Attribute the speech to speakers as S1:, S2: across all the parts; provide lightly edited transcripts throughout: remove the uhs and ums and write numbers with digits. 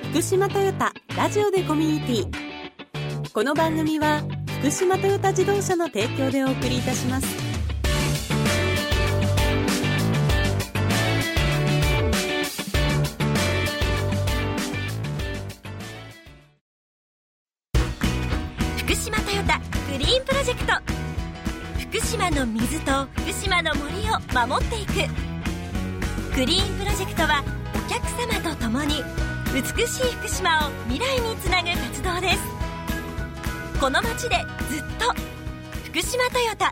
S1: 福島トヨタラジオでコミュニティ。この番組は福島トヨタ自動車の提供でお送りいたします。
S2: 福島トヨタグリーンプロジェクト。福島の水と福島の森を守っていくグリーンプロジェクトは、お客様と共に美しい福島を未来につなぐ活動です。この街でずっと福島トヨタ。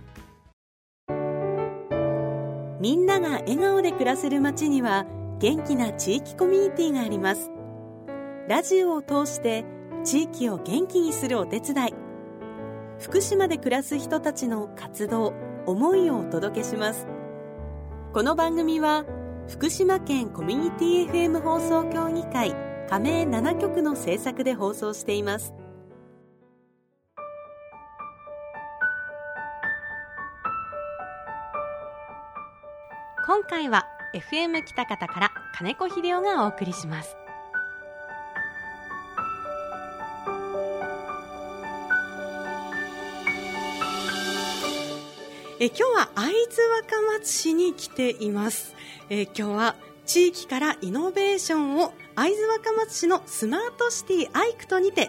S1: みんなが笑顔で暮らせる街には元気な地域コミュニティがあります。ラジオを通して地域を元気にするお手伝い、福島で暮らす人たちの活動、思いをお届けします。この番組は福島県コミュニティ FM 放送協議会加盟7局の制作で放送しています。今回は FM 北方から金子秀夫がお送りします。今日は会津若松市に来ています。今日は地域からイノベーションを会津若松市のスマートシティアイクトにて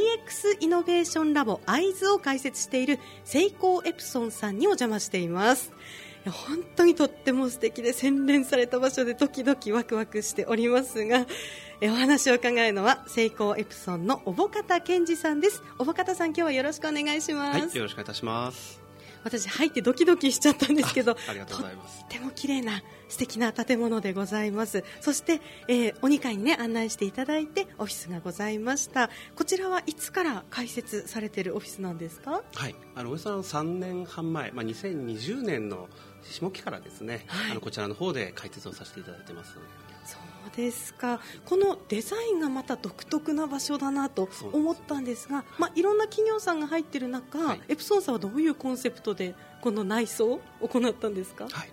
S1: DX イノベーションラボ会津を開設しているセイコーエプソンさんにお邪魔しています。本当にとっても素敵で洗練された場所でドキドキワクワクしておりますが、お話を伺えるのはセイコーエプソンの小保方健二さんです。小保方さん、今日はよろしくお願いします。
S3: はい、よろしくお願いいたします。
S1: 私入ってドキドキしちゃったんですけど、
S3: ありがとうございます。
S1: とっても綺麗な素敵な建物でございます。そして、お2階に、ね、案内していただいてオフィスがございました。こちらはいつから開設されているオフィスなんですか？
S3: はい、およそ3年半前、2020年の下期からですね、はい、こちらの方で開設をさせていただいてます。
S1: そうですか。このデザインがまた独特な場所だなと思ったんですが、いろんな企業さんが入っている中、はい、エプソンさんはどういうコンセプトでこの内装を行ったんですか？
S3: はい、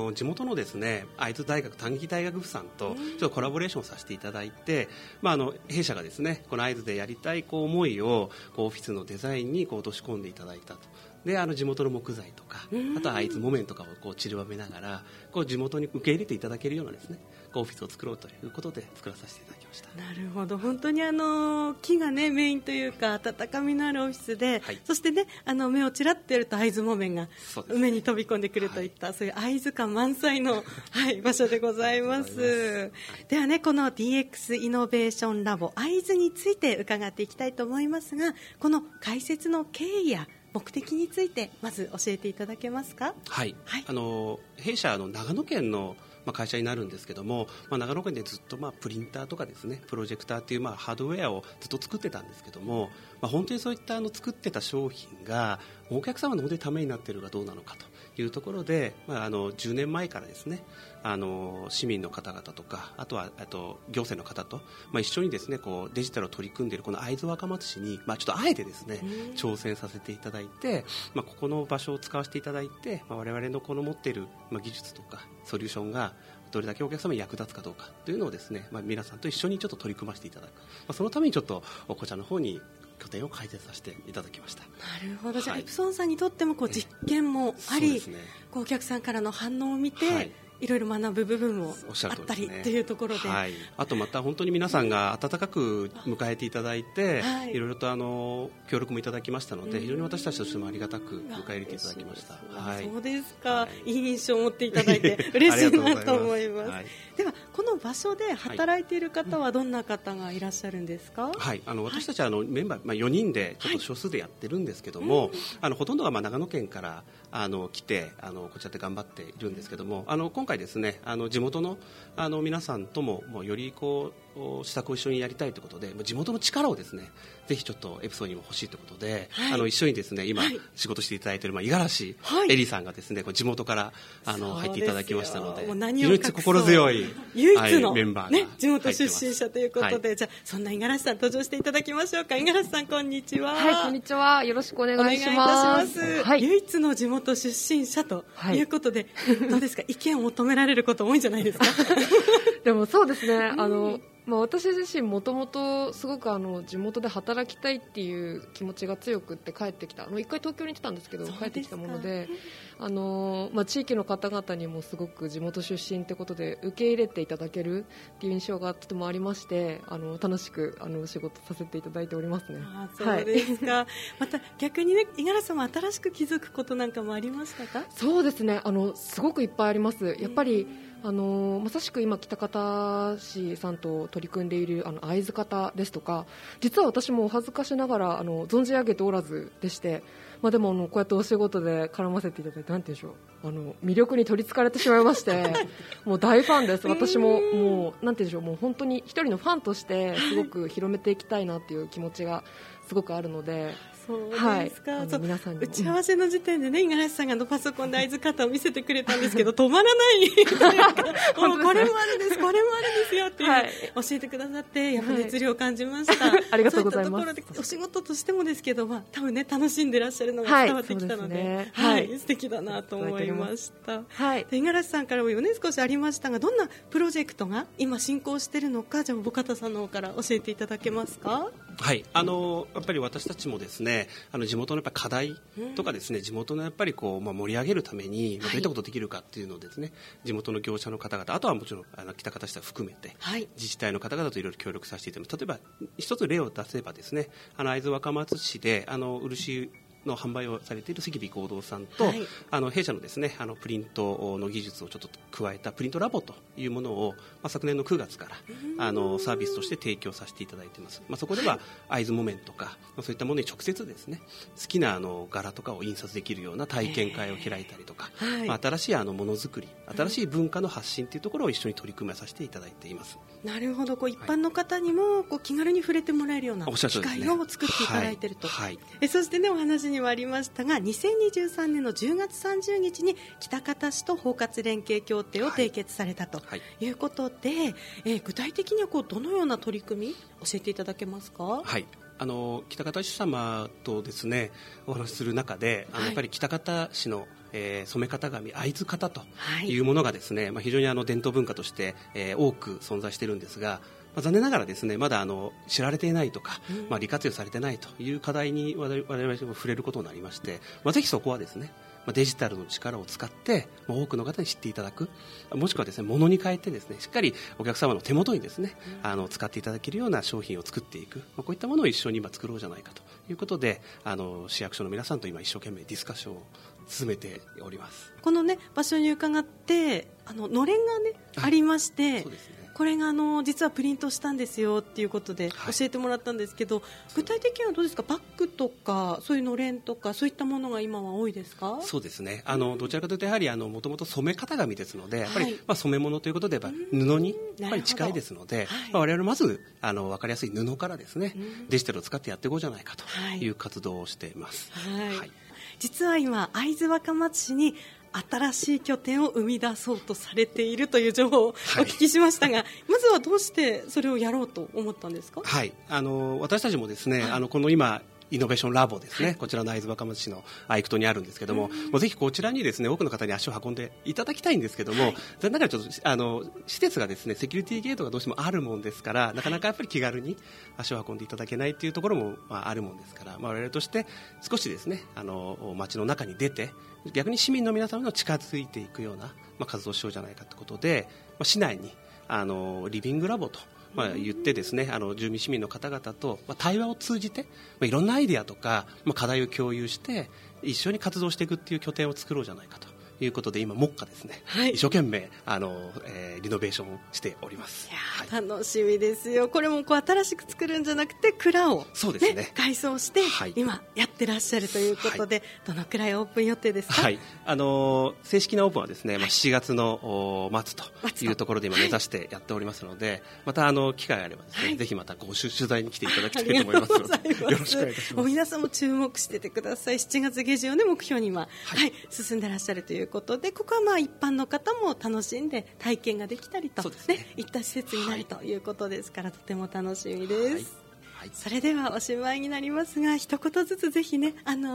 S3: 地元のですね、会津大学短期大学部さんとちょっとコラボレーションさせていただいて、弊社がですね、この会津でやりたい思いをオフィスのデザインに落とし込んでいただいたと。で地元の木材とか、あとは会津木綿とかを散りばめながら地元に受け入れていただけるようなですね、オフィスを作ろうということで作らさせていただきました。
S1: なるほど。本当に木が、ね、メインというか温かみのあるオフィスで、はい、そして、ね、目をちらっとやると会津木綿が目に飛び込んでくるといった、そういう会津感満載の、はい、場所でございます。では、ね、この DX イノベーションラボ会津について伺っていきたいと思いますが、この開設の経緯や目的についてまず教えていただけますか？
S3: はい、はい、弊社長野県の会社になるんですけども、長野県でずっとプリンターとかですね、プロジェクターというハードウェアをずっと作ってたんですけども、本当にそういった作ってた商品がお客様の本当にためになっているかどうなのかというところで、10年前からですね、市民の方々とか、あと行政の方と、一緒にですねデジタルを取り組んでいるこの会津若松市に、ちょっとあえてですね挑戦させていただいて、ここの場所を使わせていただいて、我々のこの持っている技術とかソリューションがどれだけお客様に役立つかどうかというのをですね、皆さんと一緒にちょっと取り組ませていただく、そのためにちょっとこちらの方に拠点を開設させていただきました。
S1: なるほど。じゃあ、エプソンさんにとっても実験もあり、お客さんからの反応を見て、はい、いろいろ学ぶ部分もあったりというところで、
S3: はい、あとまた本当に皆さんが温かく迎えていただいて、はい、いろいろと協力もいただきましたので、非常に私たちとしてもありがたく迎え入れていただきました。
S1: はい、そうですか、はい、いい印象を持っていただいて嬉しいなと思います。はい、ではこの場所で働いている方はどんな方がいらっしゃるんですか？
S3: はい、私たちはメンバー、4人でちょっと少数でやってるんですけども、はい、ほとんどが長野県から来てこちらで頑張っているんですけども、今回ですね地元の皆さんともより施策を一緒にやりたいということで、地元の力をですねぜひちょっとエプソンにも欲しいということで、はい、一緒にですね今、はい、仕事していただいている五十嵐エリさんがですね地元から入っていただきましたので、非常に心強い
S1: 唯一の、
S3: メンバーが、
S1: ね、地元出身者ということで、はい、じゃあそんな五十嵐さん登場していただきましょうか。五十嵐さん、こんにちは。
S4: はい、こんにちは。よろしくお願いします。
S1: お願いいたします。はい、唯一の地元出身者ということで、はい、どうですか、意見を求められること多いんじゃないですか？
S4: でもそうですね、 私自身もともとすごく地元で働きたいっていう気持ちが強くって帰ってきた一回東京に行ってたんですけど帰ってきたもので地域の方々にもすごく地元出身ってことで受け入れていただけるっていう印象がとてもありまして楽しく仕事させていただいておりますね。
S1: そうですか、はい、また逆にね五十嵐さんも新しく気づくことなんかもありましたか？
S4: そうですねすごくいっぱいあります。やっぱりまさしく今北方市さんと取り組んでいる会津方ですとか実は私もお恥ずかしながら存じ上げておらずでして、でもこうやってお仕事で絡ませていただいてなんて言うんでしょう魅力に取りつかれてしまいましてもう大ファンです。私ももうなんて言うんでしょうもう本当に一人のファンとしてすごく広めていきたいなっていう気持ちがすごくあるので。
S1: そうですか、はい、
S4: 皆さんに
S1: 打ち合わせの時点でね五十嵐さんがパソコンで会津方を見せてくれたんですけど止まらないもうこれもあるんですこれもあるんですよっていう、はい、教えてくださってやっぱり熱量を感じました、はい、
S4: ありがとうございます。
S1: そういったところでお仕事としてもですけど、多分ね楽しんでいらっしゃるのが伝わってきたので、素敵だなと思いました。五十嵐さんからもね少しありましたがどんなプロジェクトが今進行しているのかじゃあ小方さんの方から教えていただけますか？
S3: はい、やっぱり私たちもですね地元のやっぱ課題とかですね、地元のやっぱり盛り上げるためにどういったことできるかっていうのをですね、地元の業者の方々あとはもちろん北方市は含めて、自治体の方々といろいろ協力させていただきます。例えば一つ例を出せばですね会津若松市で漆の販売をされている関美合同さんと、弊社のですねプリントの技術をちょっと加えたプリントラボというものを、昨年の9月からサービスとして提供させていただいています。そこでは会津木綿とかそういったものに直接ですね好きな柄とかを印刷できるような体験会を開いたりとか、新しいものづくり新しい文化の発信というところを一緒に取り組まさせていただいています。
S1: なるほど一般の方にも気軽に触れてもらえるような機会を作っていただいていると、そしてねお話にもありましたが2023年の10月30日に北方市と包括連携協定を締結されたということで、具体的にはどのような取り組み教えていただけますか？
S3: 北方市様とですねお話しする中でやっぱり北方市の染め方紙会津方というものがですね、非常に伝統文化として、多く存在しているんですが、残念ながらですねまだ知られていないとか、利活用されていないという課題に我々も触れることになりまして、ぜひそこはですねデジタルの力を使って多くの方に知っていただく、もしくはですね物に変えてですねしっかりお客様の手元にですね使っていただけるような商品を作っていく、こういったものを一緒に今作ろうじゃないかということで市役所の皆さんと今一生懸命ディスカッションを進めております。
S1: このね場所に伺ってのれんがねありまして、そうですねこれが実はプリントしたんですよっていうことで教えてもらったんですけど、具体的にはどうですか？バッグとかそういうのれんとかそういったものが今は多いですか？
S3: そうですねどちらかというとやはりもともと染め型紙ですのでやっぱり、染め物ということでやっぱ布にやっぱり近いですので、我々まず分かりやすい布からですね、デジタルを使ってやっていこうじゃないかという活動をしています。
S1: 実は今会津若松市に新しい拠点を生み出そうとされているという情報をお聞きしましたが、まずはどうしてそれをやろうと思ったんですか？
S3: 私たちもですね、この今イノベーションラボですね、こちらの会津若松市の愛久にあるんですけども、ぜひこちらにですね多くの方に足を運んでいただきたいんですけども、残念ながらちょっと施設がですねセキュリティゲートがどうしてもあるもんですから、なかなかやっぱり気軽に足を運んでいただけないというところも、あるもんですから、我々として少しですね街の中に出て逆に市民の皆様の近づいていくような、活動をしようじゃないかということで、市内にリビングラボと言ってですね住民市民の方々と対話を通じていろんなアイデアとか課題を共有して一緒に活動していくっていう拠点を作ろうじゃないかということで今目下ですね、一生懸命リノベーションをしております。
S1: いや、楽しみですよ。これも新しく作るんじゃなくて蔵を、
S3: そうですね、
S1: 改装して、今やってらっしゃるということで、どのくらいオープン予定ですか？
S3: 正式なオープンはですね、7月の末というところで今目指してやっておりますので、また機会があればですね、ぜひまた取材に来ていただきたいと思いますのでよろしくお願いいたします。
S1: 皆さんも注目しててください。7月下旬を、目標に今、進んでらっしゃるということで、ここは一般の方も楽しんで体験ができたりと、いった施設になるということですから、とても楽しみです。それではおしまいになりますが、一言ずつぜひね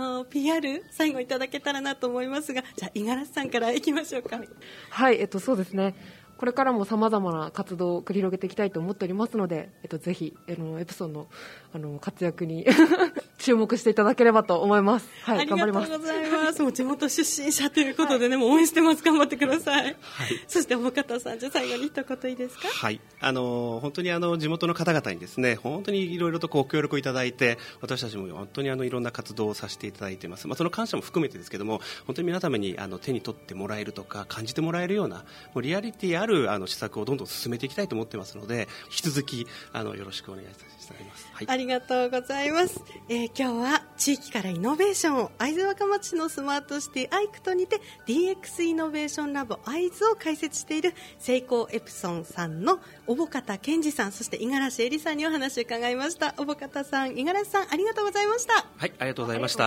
S1: PR 最後いただけたらなと思いますが、じゃあ五十嵐さんからいきましょうか。
S4: そうですね、 これからもさまざまな活動を繰り広げていきたいと思っておりますので、ぜひエプソンの活躍に注目していただければと思います。はい、頑張ります。
S1: ありがとうございます。もう地元出身者ということでね、もう応援してます。頑張ってください。はい、そして大方さん、じゃあ最後に一言いいですか。
S3: はい、本当に地元の方々にですね、本当にいろいろとご協力いただいて、私たちも本当にいろんな活動をさせていただいています。その感謝も含めてですけども、本当に皆様に手に取ってもらえるとか感じてもらえるようなもうリアリティある施策をどんどん進めていきたいと思ってますので、引き続きよろしくお願いさせていただきます。はい、
S1: ありがとうございます。今日は地域からイノベーションを会津若松市のスマートシティアイクトにて DX イノベーションラボ会津を開設しているセイコーエプソンさんの小保方健二さん、そして五十嵐恵里さんにお話を伺いました。小保方さん、五十嵐さん、ありがとうございました。
S3: はい、ありがとうございました。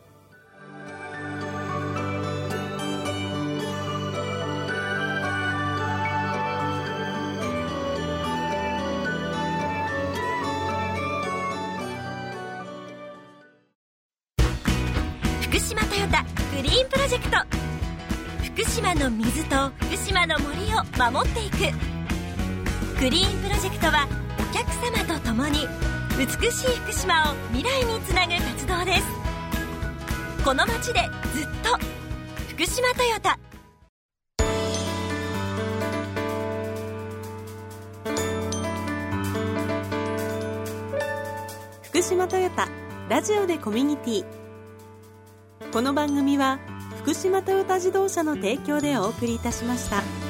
S2: 福島トヨタグリーンプロジェクト。福島の水と福島の森を守っていくグリーンプロジェクトは、お客様と共に美しい福島を未来につなぐ活動です。この街でずっと福島トヨタ。
S5: 福島トヨタラジオでコミュニティ。この番組は福島トヨタ自動車の提供でお送りいたしました。